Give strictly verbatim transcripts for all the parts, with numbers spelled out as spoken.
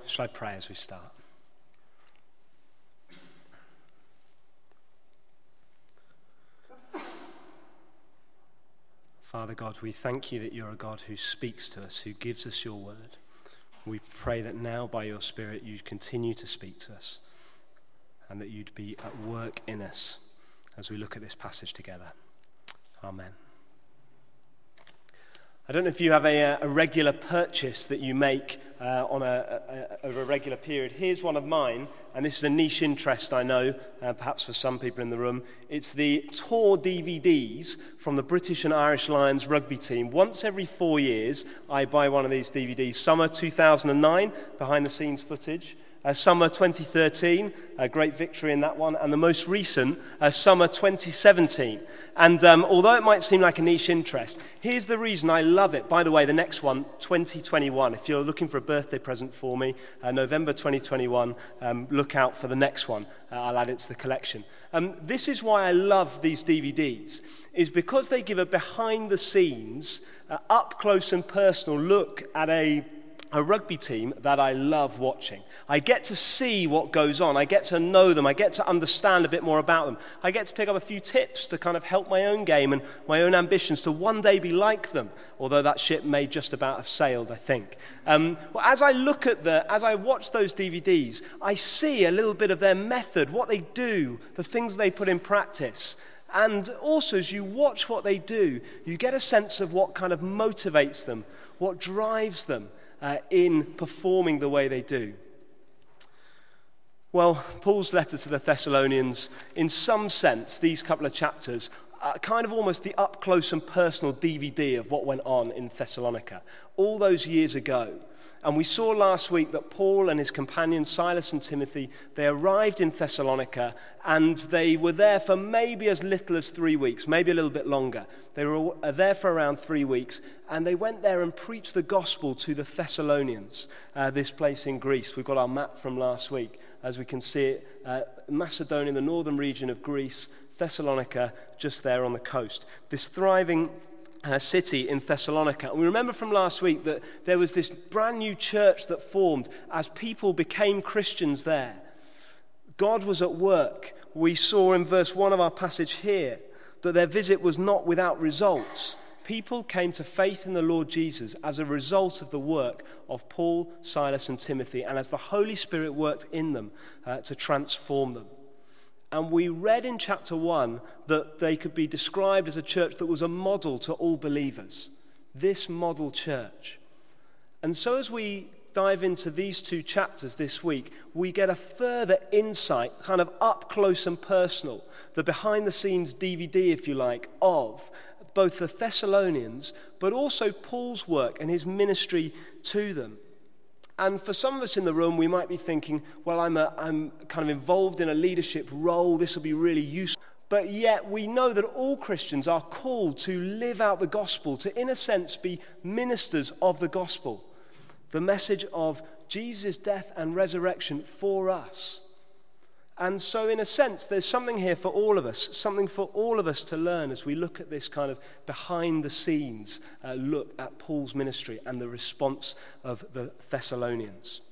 shall I pray as we start? Father God, we thank you that you're a God who speaks to us, who gives us your word. We pray that now by your Spirit you continue to speak to us and that you'd be at work in us as we look at this passage together. Amen. I don't know if you have a, a regular purchase that you make uh, on a, a, over a regular period. Here's one of mine, and this is a niche interest, I know, uh, perhaps for some people in the room. It's the tour D V Ds from the British and Irish Lions rugby team. Once every four years, I buy one of these D V Ds. Summer two thousand nine, behind-the-scenes footage. Uh, summer twenty thirteen, a great victory in that one. And the most recent, uh, summer twenty seventeen. And um, although it might seem like a niche interest, here's the reason I love it. By the way, the next one, twenty twenty-one. If you're looking for a birthday present for me, uh, November twenty twenty-one, um, look out for the next one. Uh, I'll add it to the collection. Um, this is why I love these D V Ds, is because they give a behind-the-scenes, uh, up-close and personal look at a a rugby team that I love watching. I get to see what goes on. I get to know them. I get to understand a bit more about them. I get to pick up a few tips to kind of help my own game and my own ambitions to one day be like them, although that ship may just about have sailed, I think. Um, well, as I look at the, as I watch those D V Ds, I see a little bit of their method, what they do, the things they put in practice. And also, as you watch what they do, you get a sense of what kind of motivates them, what drives them, Uh, in performing the way they do. Well, Paul's letter to the Thessalonians, in some sense, these couple of chapters, are kind of almost the up-close and personal D V D of what went on in Thessalonica all those years ago. And we saw last week that Paul and his companions, Silas and Timothy, they arrived in Thessalonica and they were there for maybe as little as three weeks, maybe a little bit longer. They were there for around three weeks and they went there and preached the gospel to the Thessalonians, uh, this place in Greece. We've got our map from last week, as we can see it, uh, Macedonia, the northern region of Greece, Thessalonica, just there on the coast. This thriving Uh, city in Thessalonica. And we remember from last week that there was this brand new church that formed as people became Christians there. God was at work. We saw in verse one of our passage here that their visit was not without results. People came to faith in the Lord Jesus as a result of the work of Paul, Silas, and Timothy, and as the Holy Spirit worked in them uh, to transform them. And we read in chapter one that they could be described as a church that was a model to all believers. This model church. And so as we dive into these two chapters this week, we get a further insight, kind of up close and personal, the behind-the-scenes D V D, if you like, of both the Thessalonians, but also Paul's work and his ministry to them. And for some of us in the room, we might be thinking, well, I'm, a, I'm kind of involved in a leadership role. This will be really useful. But yet we know that all Christians are called to live out the gospel, to, in a sense, be ministers of the gospel. The message of Jesus' death and resurrection for us. And so, in a sense, there's something here for all of us, something for all of us to learn as we look at this kind of behind-the-scenes uh, look at Paul's ministry and the response of the Thessalonians.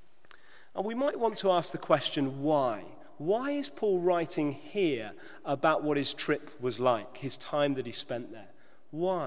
And we might want to ask the question, why? Why is Paul writing here about what his trip was like, his time that he spent there? Why?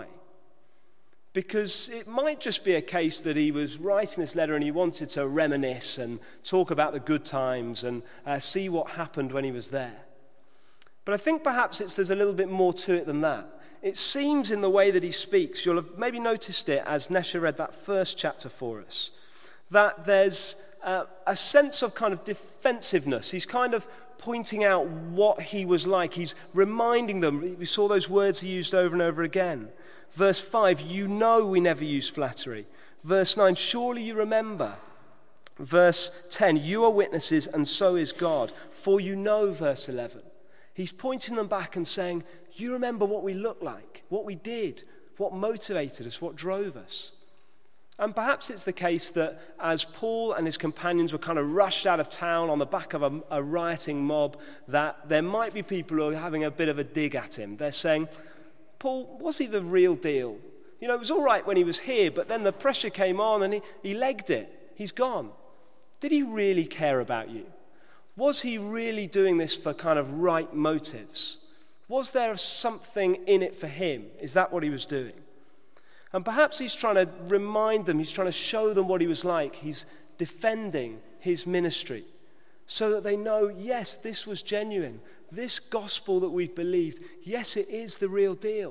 Because it might just be a case that he was writing this letter and he wanted to reminisce and talk about the good times and uh, see what happened when he was there. But I think perhaps it's, there's a little bit more to it than that. It seems in the way that he speaks, you'll have maybe noticed it as Nesha read that first chapter for us, that there's uh, a sense of kind of defensiveness. He's kind of pointing out what he was like. He's reminding them. We saw those words he used over and over again. Verse five, you know we never use flattery. Verse nine, surely you remember. Verse ten, you are witnesses and so is God. For you know, verse eleven. He's pointing them back and saying, you remember what we looked like, what we did, what motivated us, what drove us. And perhaps it's the case that as Paul and his companions were kind of rushed out of town on the back of a, a rioting mob, that there might be people who are having a bit of a dig at him. They're saying, Paul, was he the real deal? You know, it was all right when he was here, but then the pressure came on and he, he legged it. He's gone. Did he really care about you? Was he really doing this for kind of right motives? Was there something in it for him? Is that what he was doing? And perhaps he's trying to remind them, he's trying to show them what he was like. He's defending his ministry so that they know, yes, this was genuine. This gospel that we've believed, yes, it is the real deal.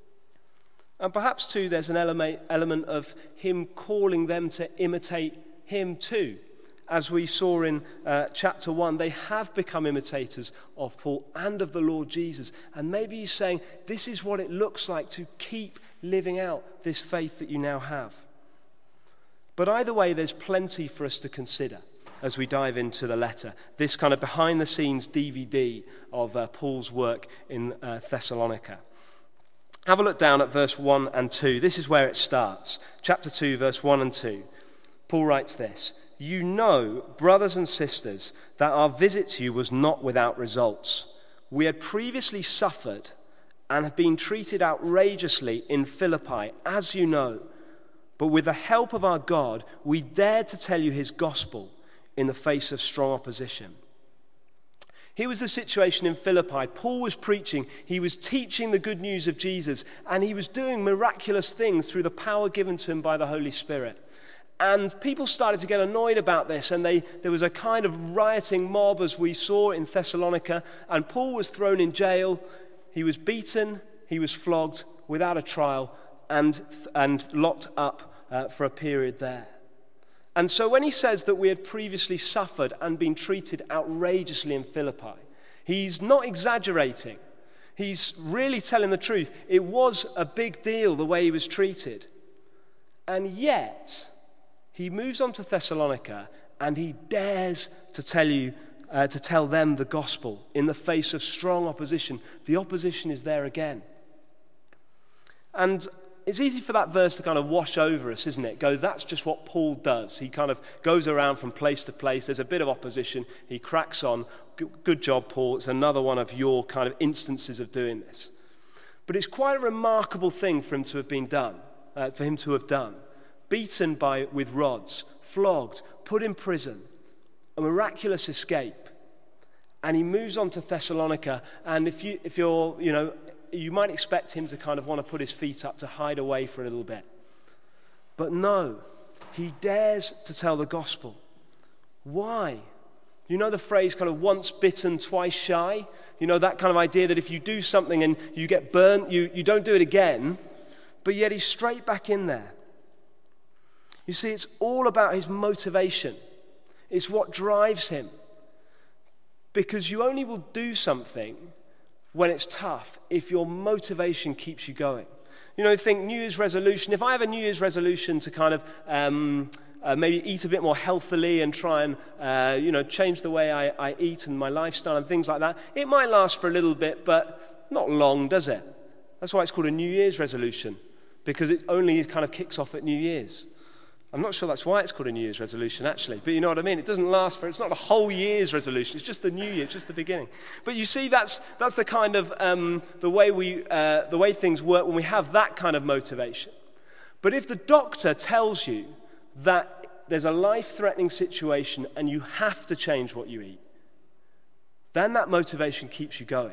And perhaps, too, there's an element, element of him calling them to imitate him, too. As we saw in uh, chapter one, they have become imitators of Paul and of the Lord Jesus. And maybe he's saying, this is what it looks like to keep living out this faith that you now have. But either way, there's plenty for us to consider as we dive into the letter. This kind of behind-the-scenes D V D of uh, Paul's work in uh, Thessalonica. Have a look down at verse one and two. This is where it starts. Chapter two, verse one and two. Paul writes this: "You know, brothers and sisters, that our visit to you was not without results. We had previously suffered and had been treated outrageously in Philippi, as you know. But with the help of our God, we dared to tell you his gospel in the face of strong opposition." Here was the situation in Philippi. Paul was preaching, he was teaching the good news of Jesus, and he was doing miraculous things through the power given to him by the Holy Spirit. And people started to get annoyed about this, and they, there was a kind of rioting mob, as we saw in Thessalonica, and Paul was thrown in jail. He was beaten, he was flogged without a trial, and, and locked up uh, for a period there. And so when he says that we had previously suffered and been treated outrageously in Philippi, he's not exaggerating. He's really telling the truth. It was a big deal the way he was treated. And yet, he moves on to Thessalonica and he dares to tell you, uh, to tell them the gospel in the face of strong opposition. The opposition is there again. And it's easy for that verse to kind of wash over us, isn't it? Go, that's just what Paul does. He kind of goes around from place to place. There's a bit of opposition. He cracks on. Good job, Paul. It's another one of your kind of instances of doing this. But it's quite a remarkable thing for him to have been done, uh, for him to have done. Beaten by with rods, flogged, put in prison, a miraculous escape. And he moves on to Thessalonica, and if you if you're, you know, you might expect him to kind of want to put his feet up to hide away for a little bit. But no, he dares to tell the gospel. Why? You know the phrase kind of once bitten, twice shy? You know that kind of idea that if you do something and you get burnt, you, you don't do it again, but yet he's straight back in there. You see, it's all about his motivation. It's what drives him. Because you only will do something when it's tough if your motivation keeps you going. You know, think New Year's resolution. If I have a New Year's resolution to kind of um, uh, maybe eat a bit more healthily and try and, uh, you know, change the way I, I eat and my lifestyle and things like that, it might last for a little bit, but not long, does it? That's why it's called a New Year's resolution, because it only kind of kicks off at New Year's. I'm not sure that's why it's called a New Year's resolution, actually. But you know what I mean? It doesn't last for, it's not a whole year's resolution. It's just the new year, just the beginning. But you see, that's that's the kind of, um, the way we, uh, the way things work when we have that kind of motivation. But if the doctor tells you that there's a life-threatening situation and you have to change what you eat, then that motivation keeps you going.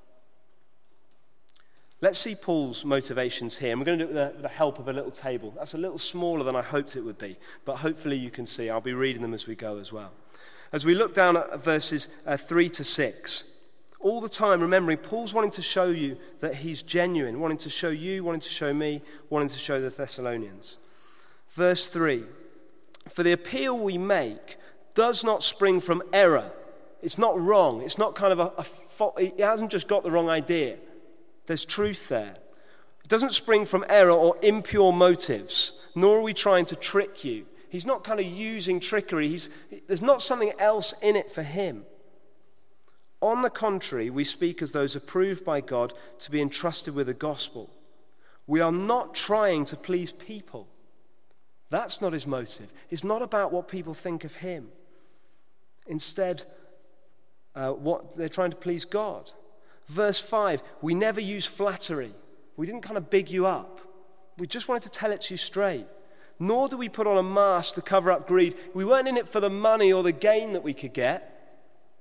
Let's see Paul's motivations here. And we're going to do it with the help of a little table. That's a little smaller than I hoped it would be, but hopefully you can see. I'll be reading them as we go as well. As we look down at verses uh, three to six, all the time remembering Paul's wanting to show you that he's genuine, wanting to show you, wanting to show me, wanting to show the Thessalonians. Verse three, "For the appeal we make does not spring from error." It's not wrong. It's not kind of a, a fault. It hasn't just got the wrong idea. There's truth there. It doesn't spring from error or impure motives, nor are we trying to trick you. He's not kind of using trickery. He's, there's not something else in it for him. On the contrary, we speak as those approved by God to be entrusted with the gospel. We are not trying to please people. That's not his motive. It's not about what people think of him. Instead, uh, what they're trying to please God. Verse five, we never use flattery. We didn't kind of big you up. We just wanted to tell it to you straight. Nor do we put on a mask to cover up greed. We weren't in it for the money or the gain that we could get.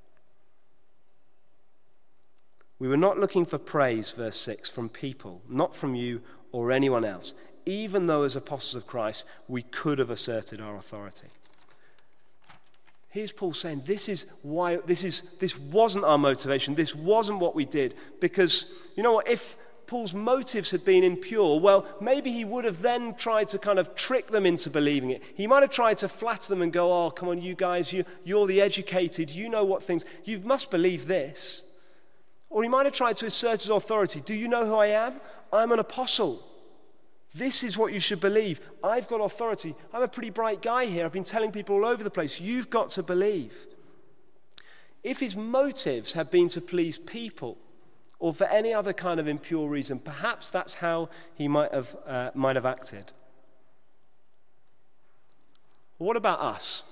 We were not looking for praise, verse six, from people, not from you or anyone else, even though as apostles of Christ we could have asserted our authority. Here's Paul saying this is why this is this wasn't our motivation. This wasn't what we did. Because, you know what, if Paul's motives had been impure, well, maybe he would have then tried to kind of trick them into believing it. He might have tried to flatter them and go, oh, come on, you guys, you, you're the educated, you know what things, you must believe this. Or he might have tried to assert his authority. Do you know who I am? I'm an apostle. This is what you should believe. I've got authority. I'm a pretty bright guy here. I've been telling people all over the place. You've got to believe. If his motives had been to please people or for any other kind of impure reason, perhaps that's how he might have, uh, might have acted. What about us?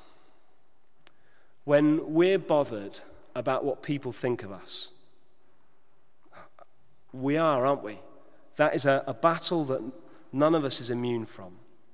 When we're bothered about what people think of us, we are, aren't we? That is a, a battle that none of us is immune from.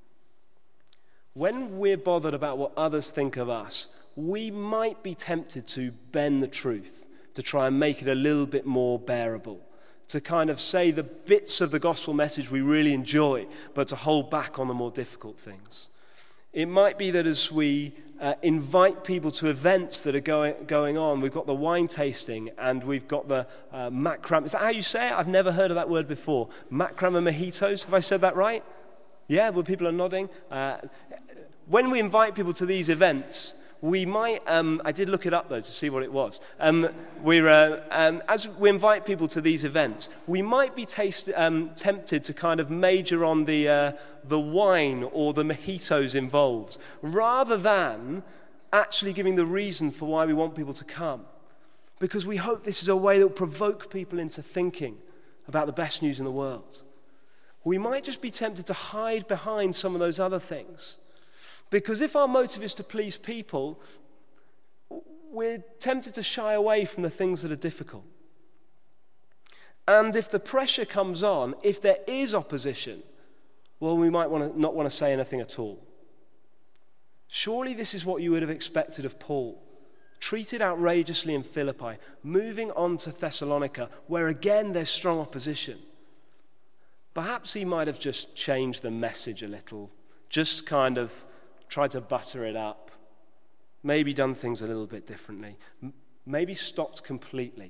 When we're bothered about what others think of us, we might be tempted to bend the truth, to try and make it a little bit more bearable, to kind of say the bits of the gospel message we really enjoy, but to hold back on the more difficult things. It might be that as we uh, invite people to events that are going, going on, we've got the wine tasting and we've got the uh, macram. Is that how you say it? I've never heard of that word before. Macram and mojitos. Have I said that right? Yeah, well, people are nodding. Uh, when we invite people to these events, we might, um, I did look it up though to see what it was. Um, we're, uh, um, as we invite people to these events, we might be taste, um, tempted to kind of major on the, uh, the wine or the mojitos involved, rather than actually giving the reason for why we want people to come. Because we hope this is a way that will provoke people into thinking about the best news in the world. We might just be tempted to hide behind some of those other things. Because if our motive is to please people, we're tempted to shy away from the things that are difficult. And if the pressure comes on, if there is opposition, well, we might want to not want to say anything at all. Surely this is what you would have expected of Paul. Treated outrageously in Philippi, moving on to Thessalonica, where again there's strong opposition. Perhaps he might have just changed the message a little, just kind of tried to butter it up, maybe done things a little bit differently, M- maybe stopped completely.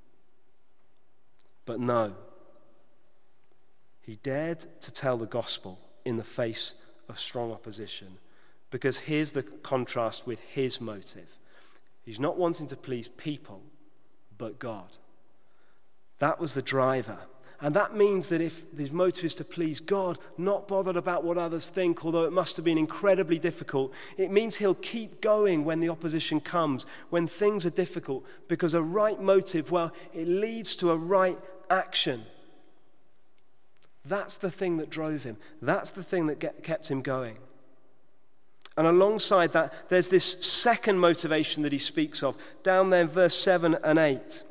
But no, he dared to tell the gospel in the face of strong opposition, because here's the contrast with his motive. He's not wanting to please people, but God. That was the driver. And that means that if his motive is to please God, not bothered about what others think, although it must have been incredibly difficult, it means he'll keep going when the opposition comes, when things are difficult, because a right motive, well, it leads to a right action. That's the thing that drove him. That's the thing that get, kept him going. And alongside that, there's this second motivation that he speaks of, down there in verse seven and eight.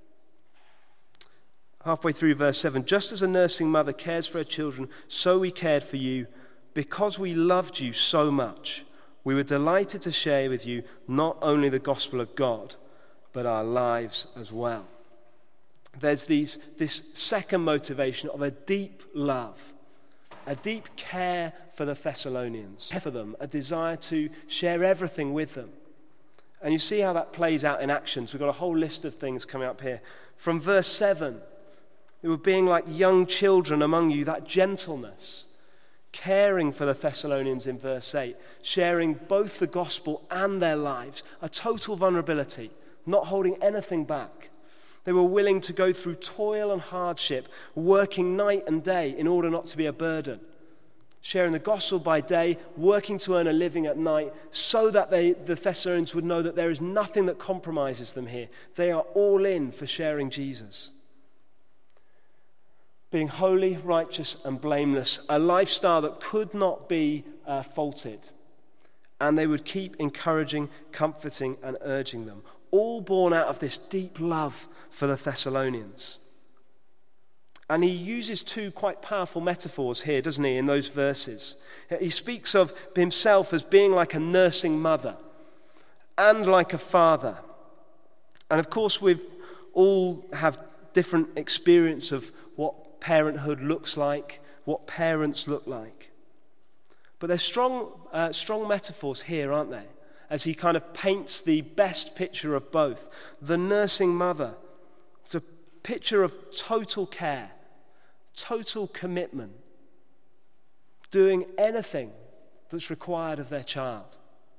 Halfway through verse seven, just as a nursing mother cares for her children, so we cared for you. Because we loved you so much, we were delighted to share with you not only the gospel of God, but our lives as well. There's these, this second motivation of a deep love, a deep care for the Thessalonians, for them, a desire to share everything with them. And you see how that plays out in actions. We've got a whole list of things coming up here. From verse seven, they were being like young children among you, that gentleness, caring for the Thessalonians in verse eight, sharing both the gospel and their lives, a total vulnerability, not holding anything back. They were willing to go through toil and hardship, working night and day in order not to be a burden, sharing the gospel by day, working to earn a living at night, so that they, the Thessalonians would know that there is nothing that compromises them here. They are all in for sharing Jesus. Being holy, righteous, and blameless, a lifestyle that could not be uh, faulted. And they would keep encouraging, comforting, and urging them, all born out of this deep love for the Thessalonians. And he uses two quite powerful metaphors here, doesn't he, in those verses. He speaks of himself as being like a nursing mother and like a father. And of course, we all have different experience of what parenthood looks like, what parents look like. But there's strong, uh, strong metaphors here, aren't there? As he kind of paints the best picture of both. The nursing mother. It's a picture of total care, total commitment, doing anything that's required of their child.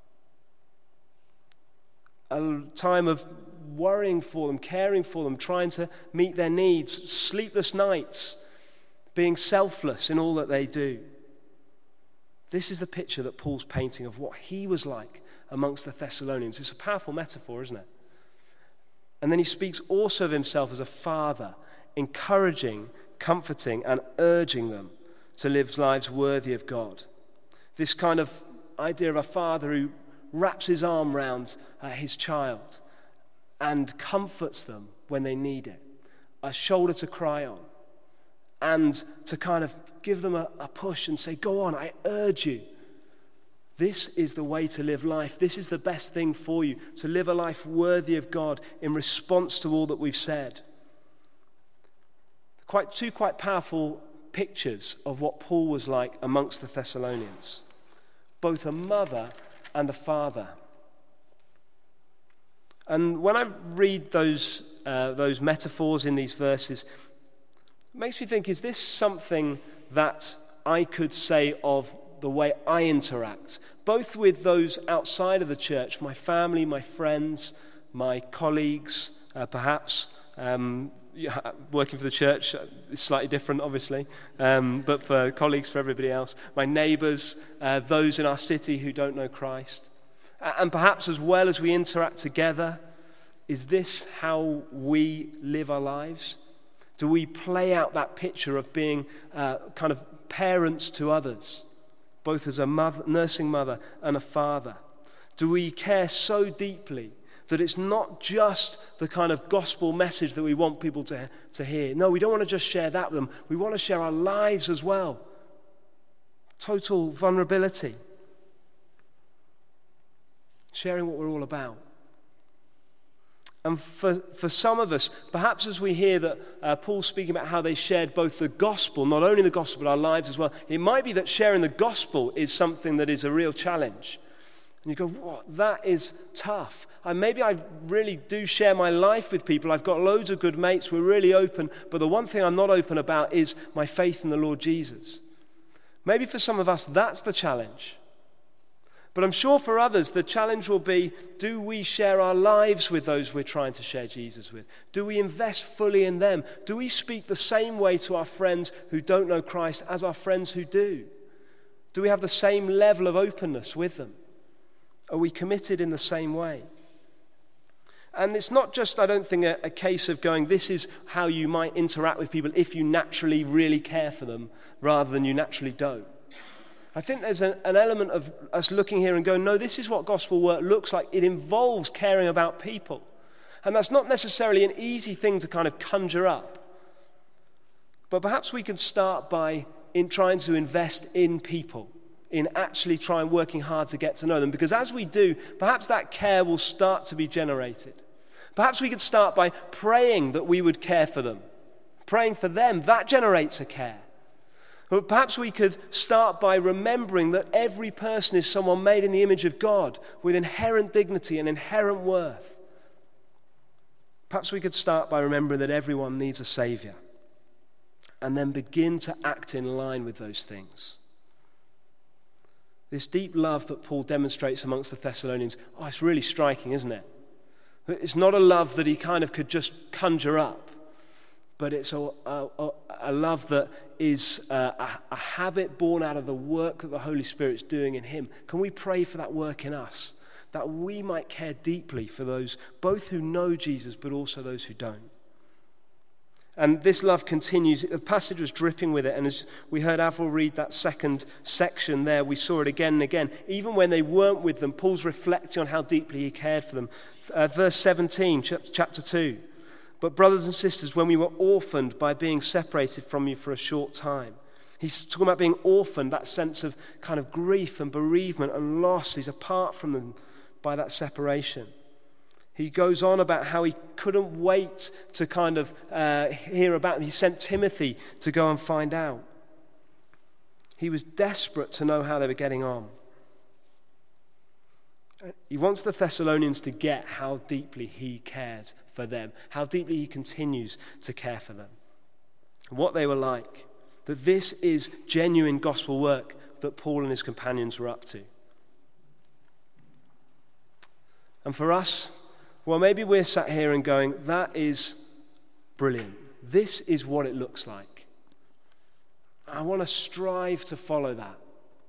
A time of worrying for them, caring for them, trying to meet their needs, sleepless nights, being selfless in all that they do. This is the picture that Paul's painting of what he was like amongst the Thessalonians. It's a powerful metaphor, isn't it? And then he speaks also of himself as a father, encouraging, comforting, and urging them to live lives worthy of God. This kind of idea of a father who wraps his arm around uh, his child and comforts them when they need it, a shoulder to cry on, and to kind of give them a, a push and say, go on, I urge you. This is the way to live life. This is the best thing for you, to live a life worthy of God in response to all that we've said. Quite two quite powerful pictures of what Paul was like amongst the Thessalonians. Both a mother and a father. And when I read those, uh, those metaphors in these verses, it makes me think, is this something that I could say of the way I interact, both with those outside of the church, my family, my friends, my colleagues, uh, perhaps, um, yeah, working for the church is slightly different, obviously, um, but for colleagues, for everybody else, my neighbours, uh, those in our city who don't know Christ. And perhaps as well as we interact together, is this how we live our lives? Do we play out that picture of being uh, kind of parents to others, both as a mother, nursing mother and a father? Do we care so deeply that it's not just the kind of gospel message that we want people to, to hear? No, we don't want to just share that with them. We want to share our lives as well. Total vulnerability. Sharing what we're all about. And for, for some of us, perhaps as we hear that uh, Paul's speaking about how they shared both the gospel, not only the gospel, but our lives as well, it might be that sharing the gospel is something that is a real challenge. And you go, what? That is tough. And maybe I really do share my life with people. I've got loads of good mates. We're really open. But the one thing I'm not open about is my faith in the Lord Jesus. Maybe for some of us, that's the challenge. But I'm sure for others, the challenge will be, do we share our lives with those we're trying to share Jesus with? Do we invest fully in them? Do we speak the same way to our friends who don't know Christ as our friends who do? Do we have the same level of openness with them? Are we committed in the same way? And it's not just, I don't think, a, a case of going, this is how you might interact with people if you naturally really care for them rather than you naturally don't. I think there's an, an element of us looking here and going, no, this is what gospel work looks like. It involves caring about people. And that's not necessarily an easy thing to kind of conjure up. But perhaps we can start by in trying to invest in people, in actually trying working hard to get to know them. Because as we do, perhaps that care will start to be generated. Perhaps we could start by praying that we would care for them. Praying for them, that generates a care. But perhaps we could start by remembering that every person is someone made in the image of God with inherent dignity and inherent worth. Perhaps we could start by remembering that everyone needs a Savior and then begin to act in line with those things. This deep love that Paul demonstrates amongst the Thessalonians, oh, it's really striking, isn't it? It's not a love that he kind of could just conjure up, but it's a, a, a love that is a, a, a habit born out of the work that the Holy Spirit's doing in him. Can we pray for that work in us? That we might care deeply for those, both who know Jesus, but also those who don't. And this love continues. The passage was dripping with it. And as we heard Avril read that second section there, we saw it again and again. Even when they weren't with them, Paul's reflecting on how deeply he cared for them. Uh, verse seventeen, chapter two. But brothers and sisters, when we were orphaned by being separated from you for a short time. He's talking about being orphaned, that sense of kind of grief and bereavement and loss. He's apart from them by that separation. He goes on about how he couldn't wait to kind of uh, hear about them. He sent Timothy to go and find out. He was desperate to know how they were getting on. He wants the Thessalonians to get how deeply he cared for them, how deeply he continues to care for them, what they were like, that this is genuine gospel work that Paul and his companions were up to. And for us, well, maybe we're sat here and going, that is brilliant. This is what it looks like. I want to strive to follow that.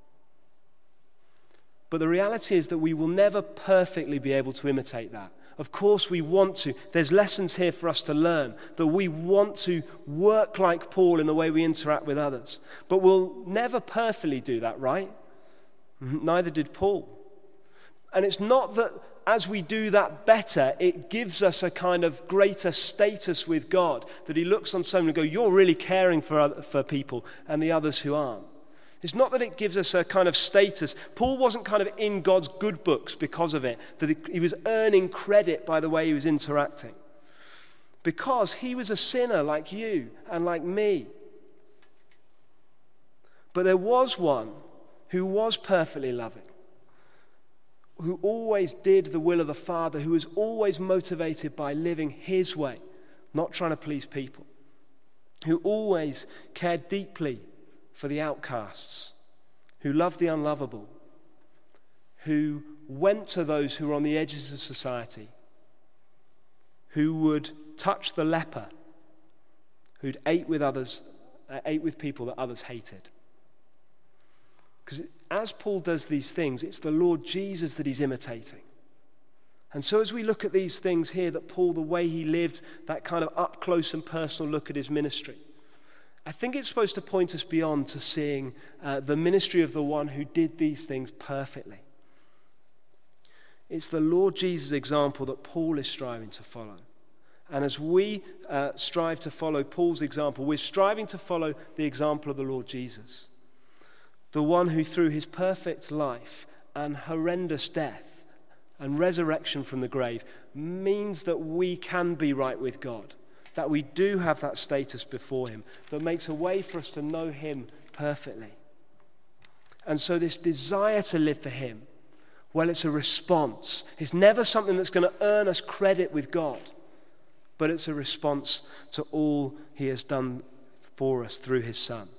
But the reality is that we will never perfectly be able to imitate that. Of course we want to. There's lessons here for us to learn, that we want to work like Paul in the way we interact with others. But we'll never perfectly do that, right? Neither did Paul. And it's not that as we do that better, it gives us a kind of greater status with God, that he looks on someone and goes, you're really caring for, other, for people, and the others who aren't. It's not that it gives us a kind of status. Paul wasn't kind of in God's good books because of it, that he was earning credit by the way he was interacting. Because he was a sinner like you and like me. But there was one who was perfectly loving, who always did the will of the Father, who was always motivated by living his way, not trying to please people, who always cared deeply for the outcasts, who loved the unlovable, who went to those who were on the edges of society, who would touch the leper, who'd ate with others, uh, ate with people that others hated. Because as Paul does these things, it's the Lord Jesus that he's imitating. And so as we look at these things here, that Paul, the way he lived, that kind of up close and personal look at his ministry, I think it's supposed to point us beyond to seeing uh, the ministry of the one who did these things perfectly. It's the Lord Jesus' example that Paul is striving to follow. And as we uh, strive to follow Paul's example, we're striving to follow the example of the Lord Jesus, the one who through his perfect life and horrendous death and resurrection from the grave means that we can be right with God, that we do have that status before him, that makes a way for us to know him perfectly. And so this desire to live for him, well, it's a response. It's never something that's going to earn us credit with God, but it's a response to all he has done for us through his Son.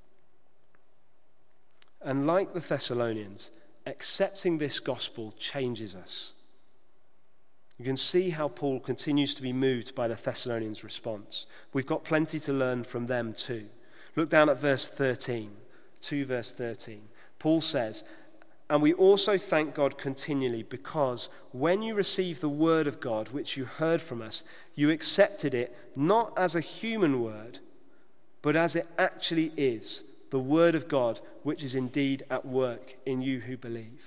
And like the Thessalonians, accepting this gospel changes us. You can see how Paul continues to be moved by the Thessalonians' response. We've got plenty to learn from them too. Look down at verse thirteen, two verse thirteen. Paul says, "And we also thank God continually because when you received the word of God which you heard from us, you accepted it not as a human word, but as it actually is, the word of God which is indeed at work in you who believe."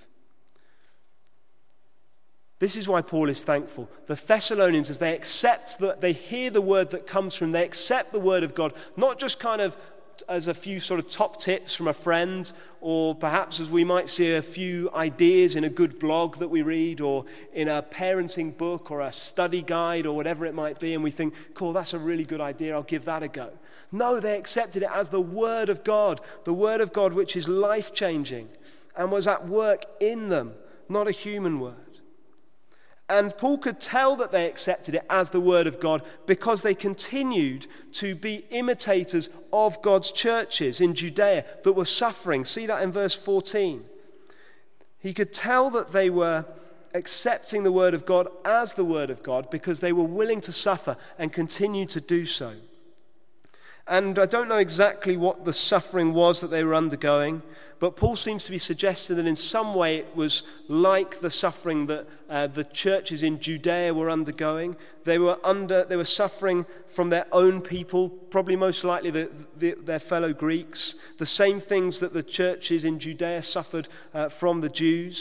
This is why Paul is thankful. The Thessalonians, as they accept, that they hear the word that comes from them, they accept the word of God, not just kind of as a few sort of top tips from a friend, or perhaps as we might see a few ideas in a good blog that we read, or in a parenting book, or a study guide, or whatever it might be, and we think, cool, that's a really good idea, I'll give that a go. No, they accepted it as the word of God, the word of God which is life-changing, and was at work in them, not a human word. And Paul could tell that they accepted it as the word of God because they continued to be imitators of God's churches in Judea that were suffering. See that in verse fourteen. He could tell that they were accepting the word of God as the word of God because they were willing to suffer and continue to do so. And I don't know exactly what the suffering was that they were undergoing, but Paul seems to be suggesting that in some way it was like the suffering that uh, the churches in Judea were undergoing. They were under, they were suffering from their own people, probably most likely the, the, their fellow Greeks, the same things that the churches in Judea suffered uh, from the Jews.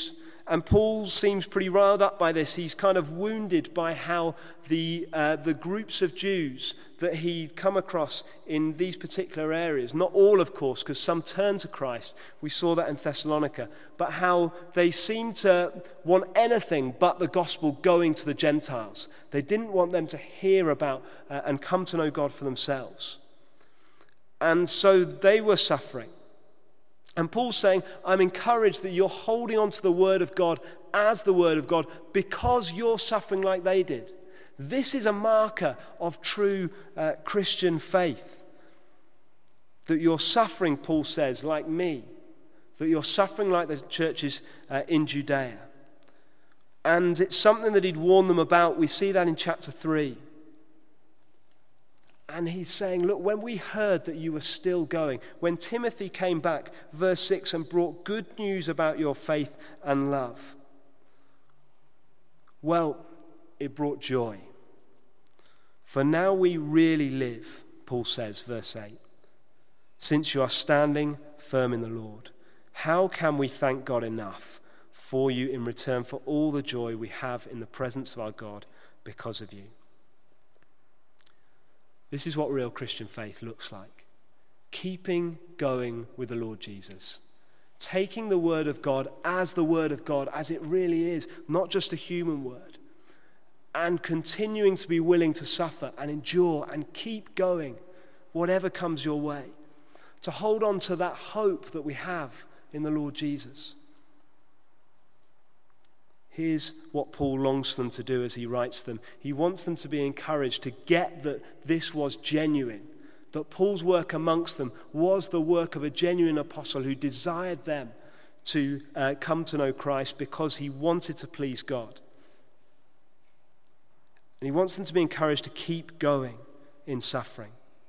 And Paul seems pretty riled up by this. He's kind of wounded by how the, uh, the groups of Jews that he'd come across in these particular areas, not all, of course, because some turned to Christ. We saw that in Thessalonica. But how they seemed to want anything but the gospel going to the Gentiles. They didn't want them to hear about uh, and come to know God for themselves. And so they were suffering. And Paul's saying, I'm encouraged that you're holding on to the word of God as the word of God because you're suffering like they did. This is a marker of true uh, Christian faith. That you're suffering, Paul says, like me. That you're suffering like the churches uh, in Judea. And it's something that he'd warned them about. We see that in chapter three. And he's saying, look, when we heard that you were still going, when Timothy came back, verse six, and brought good news about your faith and love, well, it brought joy. For now we really live, Paul says, verse eight, since you are standing firm in the Lord. How can we thank God enough for you in return for all the joy we have in the presence of our God because of you? This is what real Christian faith looks like. Keeping going with the Lord Jesus. Taking the word of God as the word of God, as it really is, not just a human word. And continuing to be willing to suffer and endure and keep going, whatever comes your way. To hold on to that hope that we have in the Lord Jesus. Here's what Paul longs for them to do as he writes them. He wants them to be encouraged to get that this was genuine, that Paul's work amongst them was the work of a genuine apostle who desired them to uh, come to know Christ because he wanted to please God. And he wants them to be encouraged to keep going in suffering.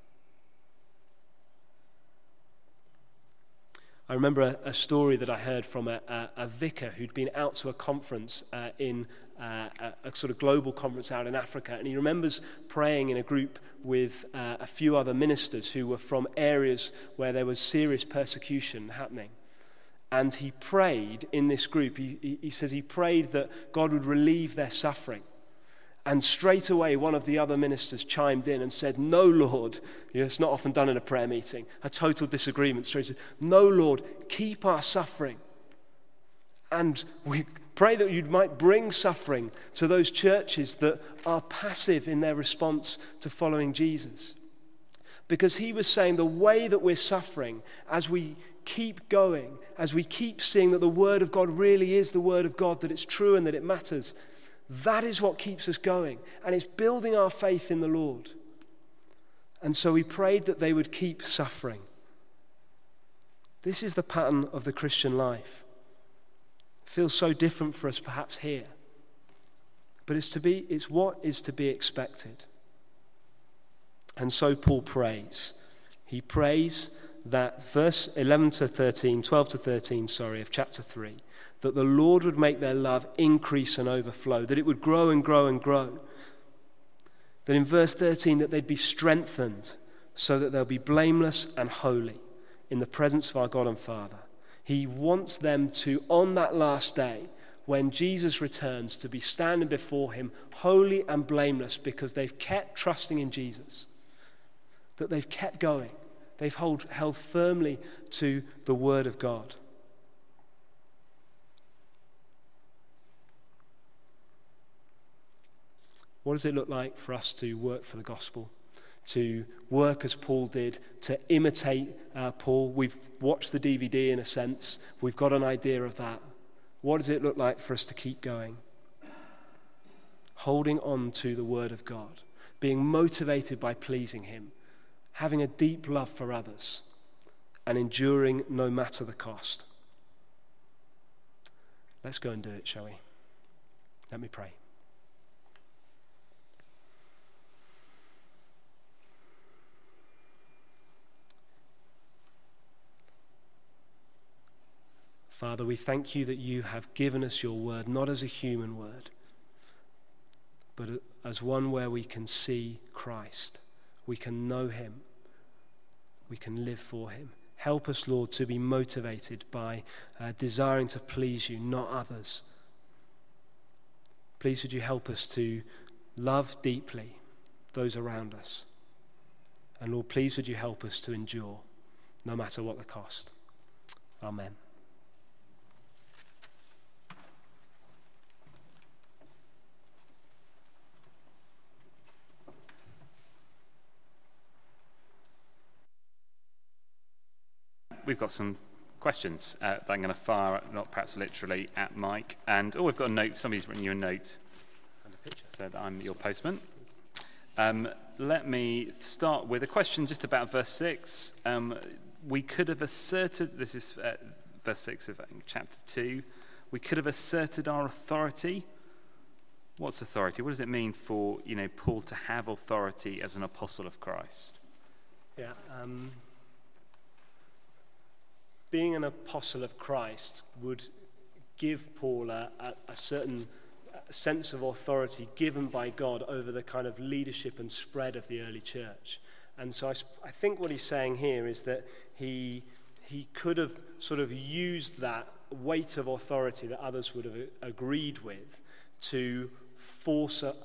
I remember a, a story that I heard from a, a, a vicar who'd been out to a conference uh, in uh, a, a sort of global conference out in Africa, and he remembers praying in a group with uh, a few other ministers who were from areas where there was serious persecution happening. And he prayed in this group, he, he, he says he prayed that God would relieve their suffering. And straight away, one of the other ministers chimed in and said, no, Lord. You know, it's not often done in a prayer meeting. A total disagreement. Straight away, no, Lord, keep our suffering. And we pray that you might bring suffering to those churches that are passive in their response to following Jesus. Because he was saying the way that we're suffering, as we keep going, as we keep seeing that the word of God really is the word of God, that it's true and that it matters, that is what keeps us going. And it's building our faith in the Lord. And so we prayed that they would keep suffering. This is the pattern of the Christian life. It feels so different for us perhaps here. But it's to be, it's what is to be expected. And so Paul prays. He prays that verse eleven to thirteen, twelve to thirteen, sorry, of chapter three, that the Lord would make their love increase and overflow, that it would grow and grow and grow. That in verse thirteen, that they'd be strengthened so that they'll be blameless and holy in the presence of our God and Father. He wants them to, on that last day, when Jesus returns, to be standing before him holy and blameless because they've kept trusting in Jesus, that they've kept going. They've hold, held firmly to the word of God. What does it look like for us to work for the gospel? To work as Paul did, to imitate uh, Paul? We've watched the D V D in a sense. We've got an idea of that. What does it look like for us to keep going? Holding on to the word of God, being motivated by pleasing him, having a deep love for others, and enduring no matter the cost. Let's go and do it, shall we? Let me pray. Father, we thank you that you have given us your word, not as a human word, but as one where we can see Christ. We can know him. We can live for him. Help us, Lord, to be motivated by uh, desiring to please you, not others. Please would you help us to love deeply those around us. And Lord, please would you help us to endure, no matter what the cost. Amen. We've got some questions uh, that I'm going to fire, not perhaps literally, at Mike. And, oh, we've got a note. Somebody's written you a note. And a picture. Said, I'm your postman. Um, let me start with a question just about verse six. Um, we could have asserted, this is uh, verse six of chapter two, we could have asserted our authority. What's authority? What does it mean for, you know, Paul to have authority as an apostle of Christ? Yeah, um... being an apostle of Christ would give Paul a, a, a certain sense of authority given by God over the kind of leadership and spread of the early church. And so I, I think what he's saying here is that he, he could have sort of used that weight of authority that others would have agreed with to force a,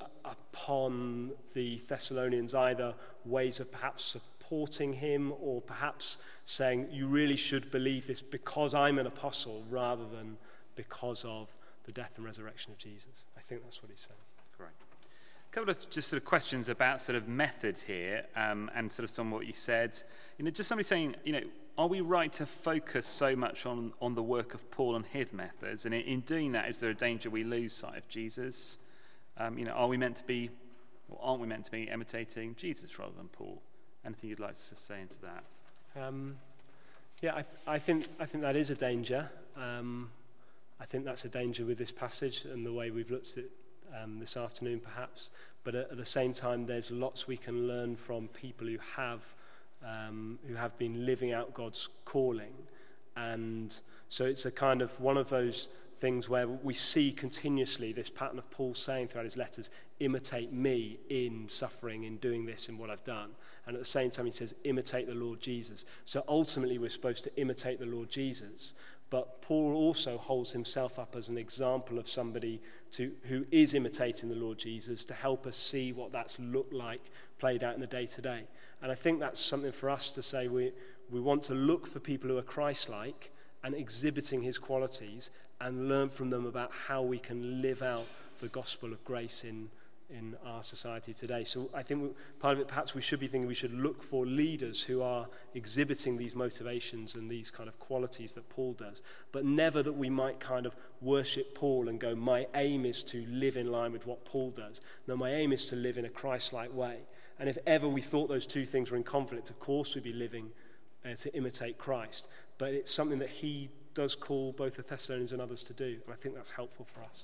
upon the Thessalonians either ways of perhaps supporting him or perhaps saying, you really should believe this because I'm an apostle rather than because of the death and resurrection of Jesus. I think that's what he's saying. Great. A couple of just sort of questions about sort of method here um, and sort of some of what you said. You know, just somebody saying, you know, are we right to focus so much on, on the work of Paul and his methods? And in, in doing that, is there a danger we lose sight of Jesus? Um, you know, are we meant to be, or aren't we meant to be imitating Jesus rather than Paul? Anything you'd like to say into that? Um, yeah, I, th- I think I think that is a danger. Um, I think that's a danger with this passage and the way we've looked at it um, this afternoon, perhaps. But at, at the same time, there's lots we can learn from people who have um, who have been living out God's calling, and so it's a kind of one of those things where we see continuously this pattern of Paul saying throughout his letters, imitate me in suffering, in doing this, in what I've done. And at the same time he says, imitate the Lord Jesus. So ultimately we're supposed to imitate the Lord Jesus. But Paul also holds himself up as an example of somebody to, who is imitating the Lord Jesus to help us see what that's looked like played out in the day-to-day. And I think that's something for us to say we, we want to look for people who are Christ-like and exhibiting his qualities and learn from them about how we can live out the gospel of grace in, in our society today. So I think we, part of it, perhaps we should be thinking we should look for leaders who are exhibiting these motivations and these kind of qualities that Paul does, but never that we might kind of worship Paul and go, my aim is to live in line with what Paul does. No, my aim is to live in a Christ-like way. And if ever we thought those two things were in conflict, of course we'd be living uh, to imitate Christ. But it's something that he does call both the Thessalonians and others to do, and I think that's helpful for us.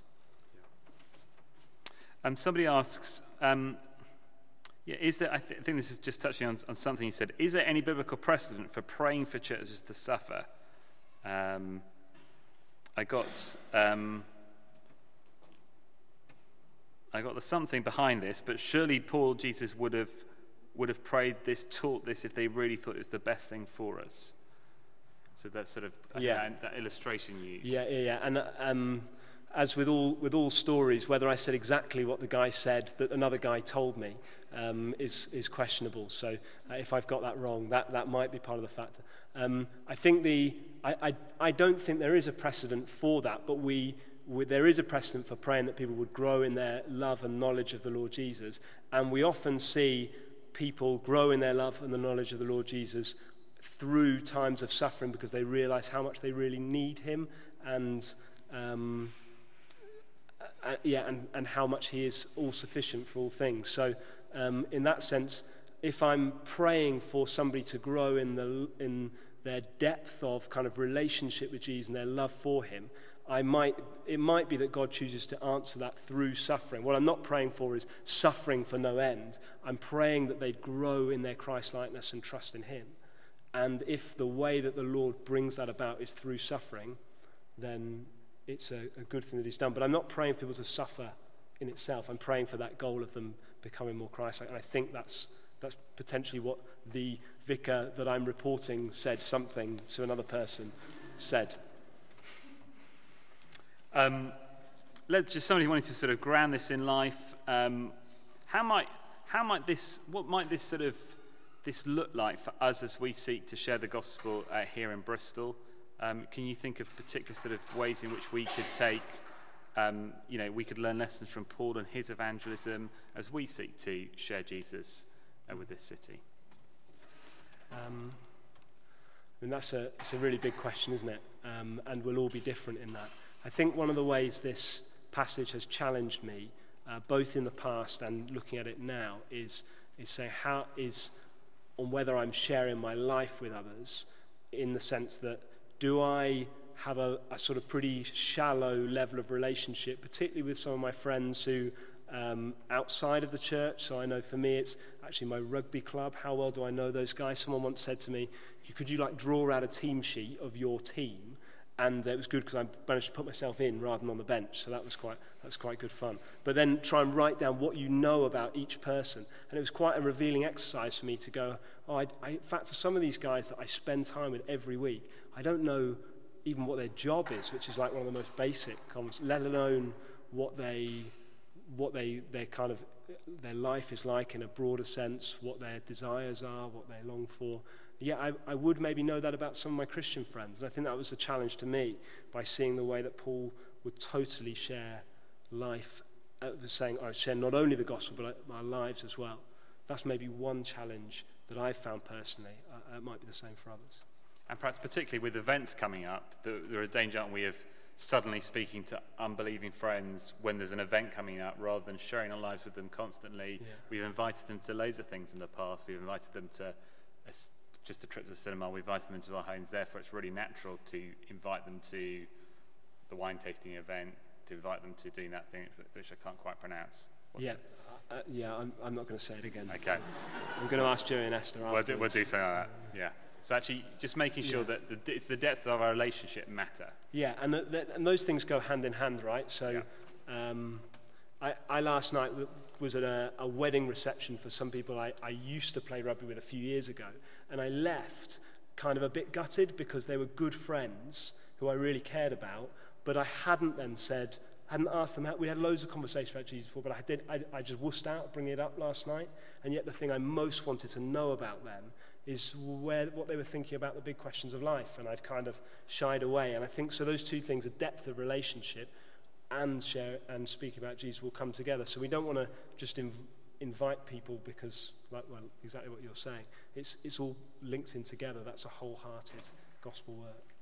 Um, somebody asks, um, yeah, is there? I, th- I think this is just touching on, on something you said. Is there any biblical precedent for praying for churches to suffer? Um, I got, um, I got the something behind this, but surely Paul, Jesus would have would have prayed this, taught this, if they really thought it was the best thing for us. So that's sort of yeah. that, that illustration used. Yeah, yeah, yeah. And um, as with all with all stories, whether I said exactly what the guy said that another guy told me um, is is questionable. So uh, if I've got that wrong, that, that might be part of the factor. Um, I think the I, I I don't think there is a precedent for that, but we, we there is a precedent for praying that people would grow in their love and knowledge of the Lord Jesus, and we often see people grow in their love and the knowledge of the Lord Jesus through times of suffering because they realize how much they really need him and um, uh, yeah, and, and how much he is all sufficient for all things. So um, in that sense, if I'm praying for somebody to grow in the in their depth of kind of relationship with Jesus and their love for him, I might it might be that God chooses to answer that through suffering. What I'm not praying for is suffering for no end. I'm praying that they'd grow in their Christ-likeness and trust in him. And if the way that the Lord brings that about is through suffering, then it's a, a good thing that he's done. But I'm not praying for people to suffer in itself. I'm praying for that goal of them becoming more Christ-like. And I think that's That's potentially what the vicar that I'm reporting said something to another person said. Um, let's just somebody wanting to sort of ground this in life. Um, how might how might this what might this sort of this look like for us as we seek to share the gospel uh, here in Bristol? Um, can you think of particular sort of ways in which we could take, um, you know, we could learn lessons from Paul and his evangelism as we seek to share Jesus uh, with this city? Um, I mean, that's a, it's a really big question, isn't it? Um, and we'll all be different in that. I think one of the ways this passage has challenged me, uh, both in the past and looking at it now, is, is saying how is on whether I'm sharing my life with others, in the sense that do I have a, a sort of pretty shallow level of relationship, particularly with some of my friends who um, outside of the church. So I know for me it's actually my rugby club. How well do I know those guys? Someone once said to me, could you like draw out a team sheet of your team? And uh, it was good because I managed to put myself in rather than on the bench, so that was quite that was quite good fun. But then try and write down what you know about each person, and it was quite a revealing exercise for me to go, oh, I, I, in fact, for some of these guys that I spend time with every week, I don't know even what their job is, which is like one of the most basic comments, let alone what they what they their kind of their life is like in a broader sense, what their desires are, what they long for. Yeah, I, I would maybe know that about some of my Christian friends. And I think that was a challenge to me by seeing the way that Paul would totally share life, uh, saying, I share not only the gospel, but our lives as well. That's maybe one challenge that I've found personally. Uh, it might be the same for others. And perhaps particularly with events coming up, there, there are a danger, aren't we, of suddenly speaking to unbelieving friends when there's an event coming up, rather than sharing our lives with them constantly. Yeah. We've invited them to loads of things in the past. We've invited them to a, just a trip to the cinema. We've invited them into our homes. Therefore, it's really natural to invite them to the wine tasting event, to invite them to doing that thing, which I can't quite pronounce. What's yeah, uh, yeah. I'm, I'm not going to say it again. Okay. I'm going to ask Joey and Esther afterwards. We'll do, we'll do something like that. Yeah. So actually, just making sure yeah. that the, the depths of our relationship matter. Yeah, and the, the, and those things go hand in hand, right? So, yeah. um, I, I last night w- was at a, a wedding reception for some people I, I used to play rugby with a few years ago, and I left kind of a bit gutted because they were good friends who I really cared about, but I hadn't then said, hadn't asked them out. We had loads of conversations about Jesus before, but I did. I, I just wussed out bringing it up last night, and yet the thing I most wanted to know about them is where what they were thinking about the big questions of life, and I'd kind of shied away. And I think so those two things, a depth of relationship and share and speak about Jesus, will come together. So we don't want to just inv- invite people because, like, well, exactly what you're saying. It's it's all linked in together. That's a wholehearted gospel work.